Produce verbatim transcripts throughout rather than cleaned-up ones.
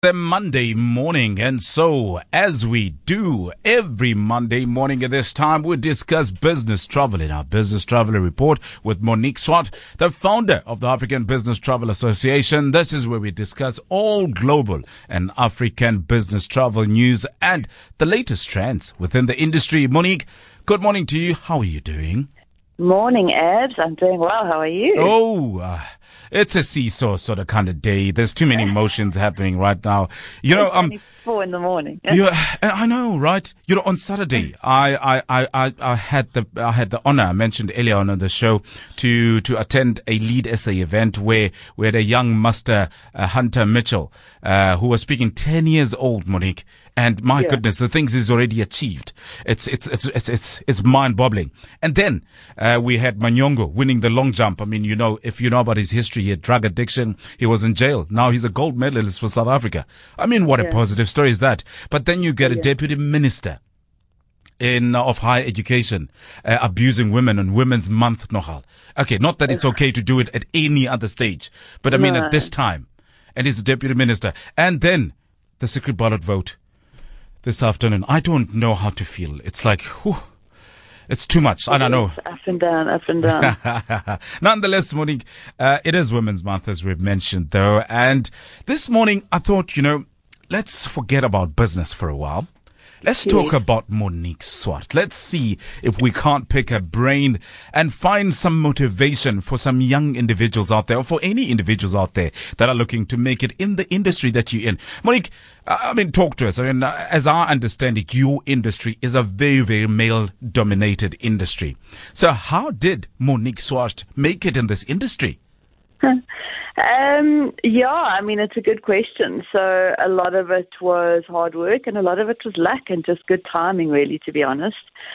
The Monday morning, and so as we do every Monday morning at this time, we discuss business travel in our Business Traveler Report with Monique Swart, the founder of the African Business Travel Association. This is where we discuss all global and African business travel news and the latest trends within the industry. Monique, good morning to you. How are you doing? Morning, Abs. I'm doing well. How are you? Oh, uh, it's a seesaw sort of kind of day. There's too many emotions happening right now. You know, um, four in the morning. you, I know, right? You know, on Saturday, I, I, I, I I had the, I had the honor, I mentioned earlier on in the show, to, to attend a lead essay event where, where the young master, uh, Hunter Mitchell, uh, who was speaking ten years old, Monique. And my yeah. goodness, the things he's already achieved. It's, it's, it's, it's, it's, it's mind boggling. And then, uh, we had Manyongo winning the long jump. I mean, you know, if you know about his history, he had drug addiction. He was in jail. Now he's a gold medalist for South Africa. I mean, what yeah. a positive story is that? But then you get a yeah. deputy minister in, uh, of higher education, uh, abusing women on Women's Month, Nohal. Okay. Not that it's okay to do it at any other stage, but I mean, no. at this time, and he's the deputy minister. And then the secret ballot vote this afternoon. I don't know how to feel. It's like, whew, it's too much. I don't know. Up and down, up and down. Nonetheless, Monique, uh, it is Women's Month, as we've mentioned, though. And this morning, I thought, you know, let's forget about business for a while. Let's yes. talk about Monique Swart. Let's see if we can't pick her brain and find some motivation for some young individuals out there, or for any individuals out there that are looking to make it in the industry that you're in. Monique, I mean, talk to us. I mean, as I understand it, your industry is a very, very male-dominated industry. So how did Monique Swart make it in this industry? Um, yeah, I mean, it's a good question. So a lot of it was hard work and a lot of it was luck and just good timing, really, to be honest.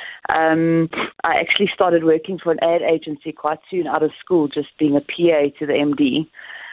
Um, I actually started working for an ad agency quite soon out of school, just being a P A to the M D,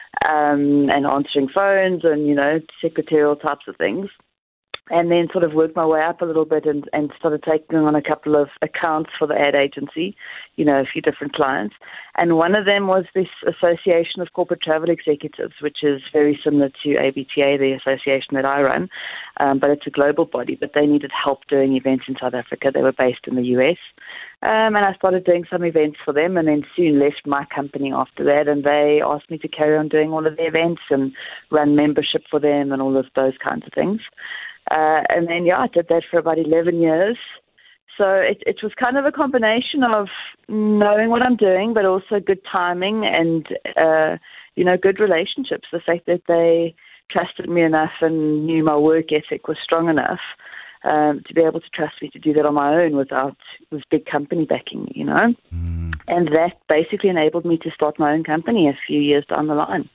um, and answering phones and, you know, secretarial types of things. And then sort of worked my way up a little bit and, and started taking on a couple of accounts for the ad agency, you know, a few different clients. And one of them was this Association of Corporate Travel Executives, which is very similar to A B T A, the association that I run, um, but it's a global body. But they needed help doing events in South Africa. They were based in the U S. Um, and I started doing some events for them and then soon left my company after that. And they asked me to carry on doing all of the events and run membership for them and all of those kinds of things. Uh, and then, yeah, I did that for about eleven years. So it, it was kind of a combination of knowing what I'm doing, but also good timing and, uh, you know, good relationships. The fact that they trusted me enough and knew my work ethic was strong enough um, to be able to trust me to do that on my own without this big company backing me, you know. Mm. And that basically enabled me to start my own company a few years down the line.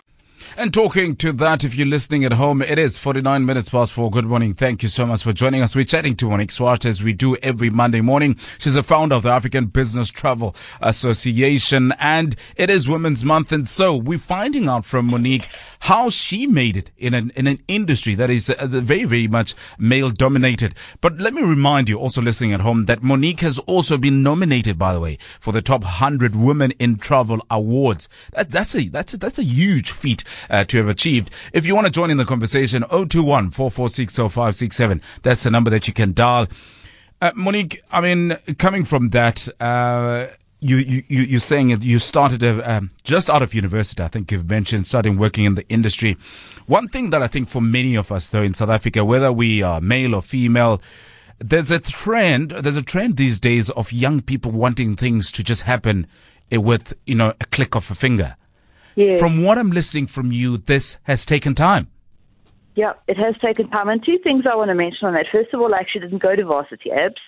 And talking to that, if you're listening at home, it is forty-nine minutes past four. Good morning. Thank you so much for joining us. We're chatting to Monique Swart as we do every Monday morning. She's a founder of the African Business Travel Association, and it is Women's Month. And so we're finding out from Monique how she made it in an, in an industry that is uh, very, very much male dominated. But let me remind you, also listening at home, that Monique has also been nominated, by the way, for the top one hundred Women in Travel Awards. That, that's a, that's a, that's a huge feat. Uh, to have achieved. If you want to join in the conversation, zero two one, four four six, zero five six seven. That's the number that you can dial. Uh, Monique, I mean, coming from that, uh, you, you, you, you're saying you started a, um, just out of university, I think you've mentioned, starting working in the industry. One thing that I think for many of us, though, in South Africa, whether we are male or female, there's a trend, there's a trend these days of young people wanting things to just happen with, you know, a click of a finger. Yeah. From what I'm listening from you, this has taken time. Yeah, it has taken time. And two things I want to mention on that. First of all, I actually didn't go to Varsity Abs.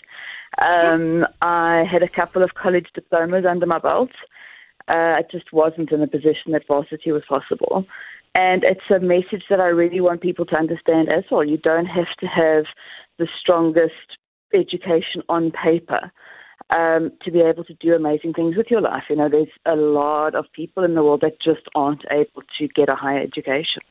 Um, I had a couple of college diplomas under my belt. Uh, I just wasn't in a position that varsity was possible. And it's a message that I really want people to understand as well. You don't have to have the strongest education on paper Um, to be able to do amazing things with your life. You know, there's a lot of people in the world that just aren't able to get a higher education.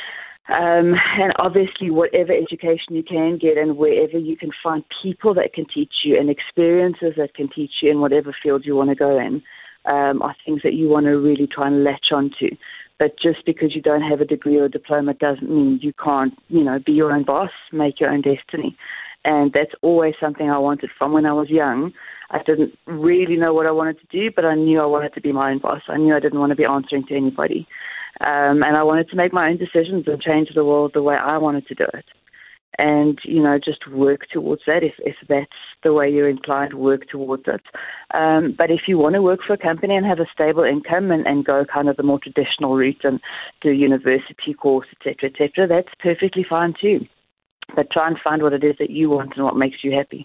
Um, and obviously, whatever education you can get and wherever you can find people that can teach you and experiences that can teach you in whatever field you want to go in, um, are things that you want to really try and latch onto. But just because you don't have a degree or a diploma doesn't mean you can't, you know, be your own boss, make your own destiny. And that's always something I wanted from when I was young. I didn't really know what I wanted to do, but I knew I wanted to be my own boss. I knew I didn't want to be answering to anybody. Um, and I wanted to make my own decisions and change the world the way I wanted to do it. And, you know, just work towards that. If, if that's the way you're inclined, work towards it. Um, but if you want to work for a company and have a stable income and, and go kind of the more traditional route and do university course, et cetera, et cetera, that's perfectly fine too. But try and find what it is that you want and what makes you happy.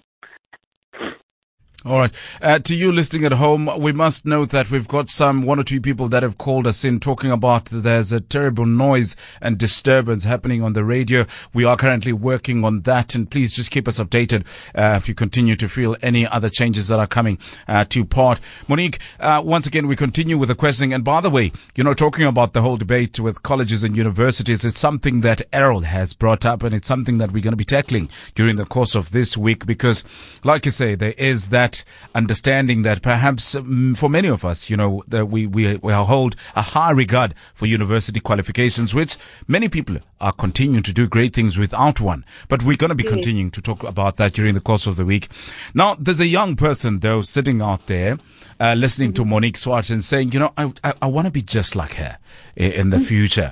All right. Uh, to you listening at home, we must note that we've got some one or two people that have called us in talking about there's a terrible noise and disturbance happening on the radio. We are currently working on that, and please just keep us updated uh, if you continue to feel any other changes that are coming uh, to part. Monique, uh, once again, we continue with the questioning. And by the way, you know, talking about the whole debate with colleges and universities, it's something that Errol has brought up, and it's something that we're going to be tackling during the course of this week because, like you say, there is that understanding that perhaps um, for many of us, you know, that we, we, we hold a high regard for university qualifications, which many people are continuing to do great things without one. But we're going to be continuing to talk about that during the course of the week. Now, there's a young person, though, sitting out there uh, listening to Monique Swart and saying, you know, I, I, I want to be just like her in, in the future.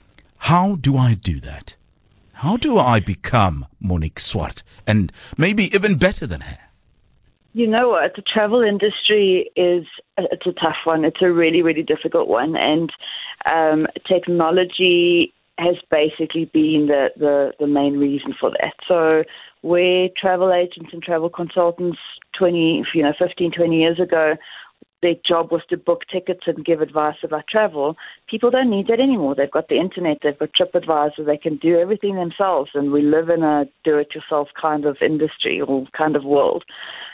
How do I do that? How do I become Monique Swart and maybe even better than her? You know what? The travel industry is, it's a tough one. It's a really, really difficult one. And um, technology has basically been the, the, the main reason for that. So where travel agents and travel consultants twenty, you know, fifteen, twenty years ago, their job was to book tickets and give advice about travel, people don't need that anymore. They've got the internet, they've got TripAdvisor, they can do everything themselves, and we live in a do-it-yourself kind of industry or kind of world.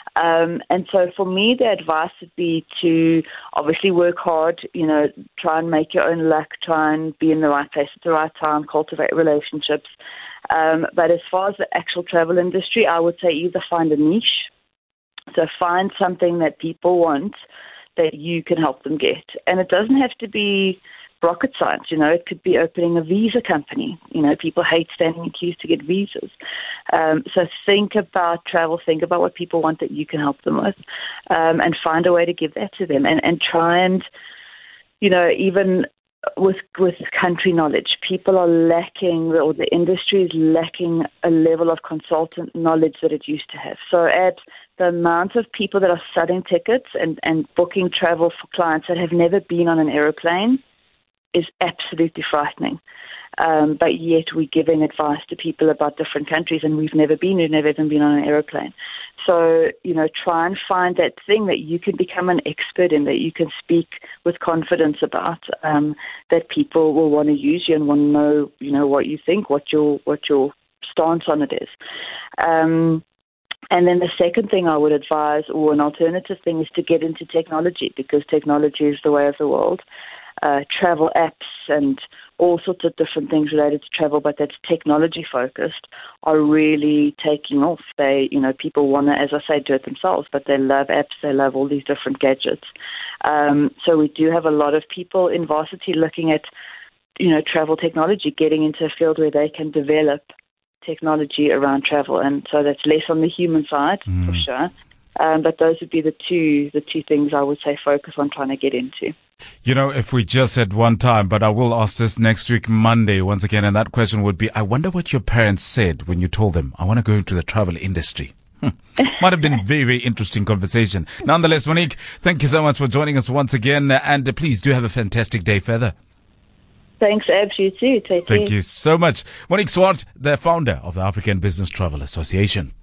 Um, and so for me, the advice would be to obviously work hard, you know, try and make your own luck, try and be in the right place at the right time, cultivate relationships. Um, but as far as the actual travel industry, I would say either find a niche, so find something that people want that you can help them get. And it doesn't have to be rocket science, you know, it could be opening a visa company. You know, people hate standing in queues to get visas. Um, so think about travel, think about what people want that you can help them with, um, and find a way to give that to them. And, and try and, you know, even with with country knowledge, people are lacking, or the industry is lacking a level of consultant knowledge that it used to have. So at the amount of people that are selling tickets and, and booking travel for clients that have never been on an aeroplane is absolutely frightening. Um, but yet we're giving advice to people about different countries, and we've never been, we've never even been on an aeroplane. So, you know, try and find that thing that you can become an expert in, that you can speak with confidence about, um, that people will want to use you and want to know, you know, what you think, what your what your stance on it is. Um, and then the second thing I would advise, or an alternative thing, is to get into technology, because technology is the way of the world. Uh, travel apps and all sorts of different things related to travel, but that's technology focused, are really taking off. They, you know, people want to, as I say, do it themselves, but they love apps, they love all these different gadgets. Um, so we do have a lot of people in varsity looking at, you know, travel technology, getting into a field where they can develop technology around travel. And so that's less on the human side, mm. for sure. Um, but those would be the two the two things I would say focus on trying to get into. You know, if we just had one time, but I will ask this next week, Monday, once again, and that question would be, I wonder what your parents said when you told them, I want to go into the travel industry. Hmm. Might have been a very, very interesting conversation. Nonetheless, Monique, thank you so much for joining us once again, and uh, please do have a fantastic day further. Thanks, Abs. You too. Take care. Thank you so much. Monique Swart, the founder of the African Business Travel Association.